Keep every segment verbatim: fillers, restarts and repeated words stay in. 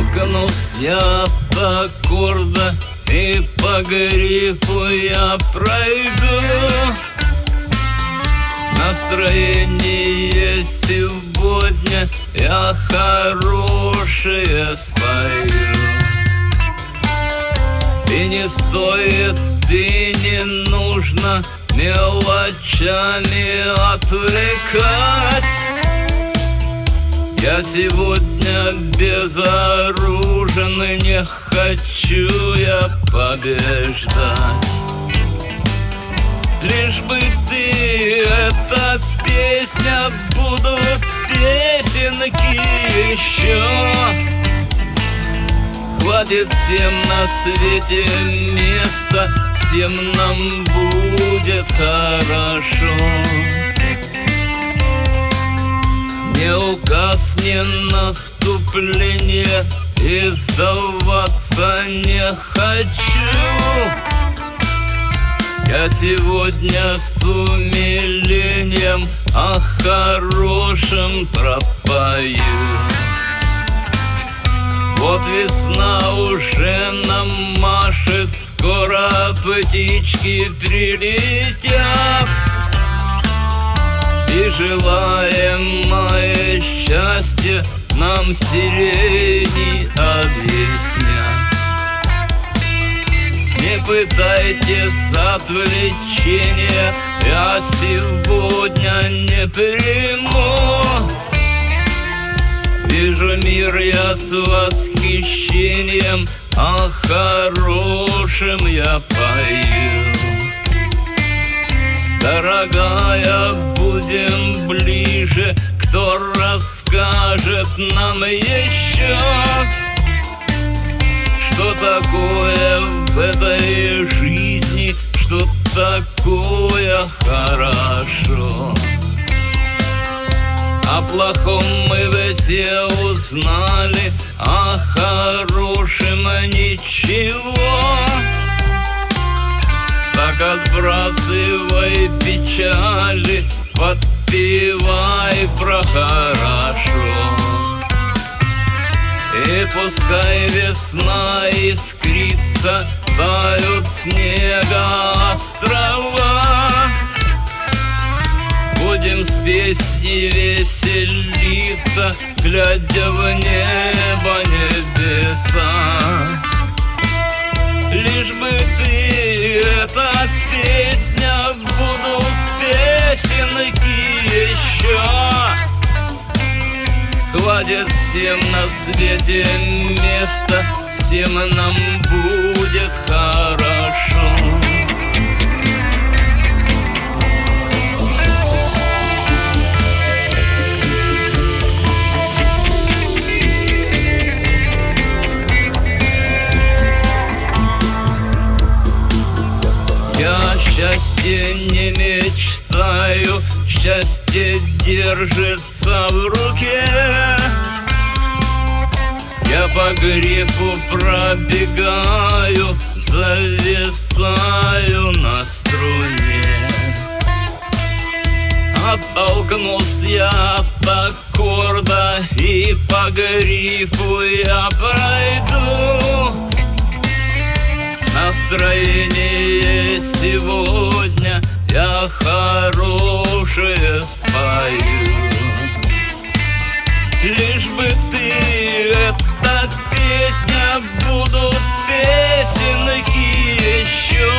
Оттолкнусь я от аккорда и по грифу я пройду. Настроение сегодня я хорошее спою. И не стоит, и не нужно мелочами отвлекать. Я сегодня безоружен и не хочу я побеждать. Лишь бы ты, эта песня, будут песенки еще. Хватит всем на свете места, всем нам будет хорошо. Не указ, не наступление, и сдаваться не хочу. Я сегодня с умилением о хорошем пропою. Вот весна уже нам машет, скоро птички прилетят. И желаемое счастье нам сирени объяснят. Не пытайтесь отвлечения, я сегодня не приму. Вижу мир я с восхищением, о хорошем я пою. Дорогая, будем ближе, кто расскажет нам еще, что такое в этой жизни, что такое хорошо. О плохом мы все узнали, о хорошем ничего. Так отбрасывай печали, подпевай про хорошо. И пускай весна искрится, тают снега острова. Будем с песней веселиться, глядя в небо небеса. Лишь бы ты, эта песня, будут песенки еще. Хватит всем на свете места, всем нам будет хорошо. Я счастье не мечтаю, счастье держится в руке. Я по грифу пробегаю, зависаю на струне. Оттолкнусь я от аккорда и по грифу я пройду. Настроение сегодня я хорошее спою. Лишь бы ты, эта песня, будут песенки еще.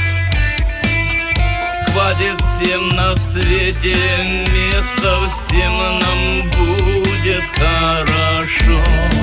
Хватит всем на свете места, всем нам будет хорошо.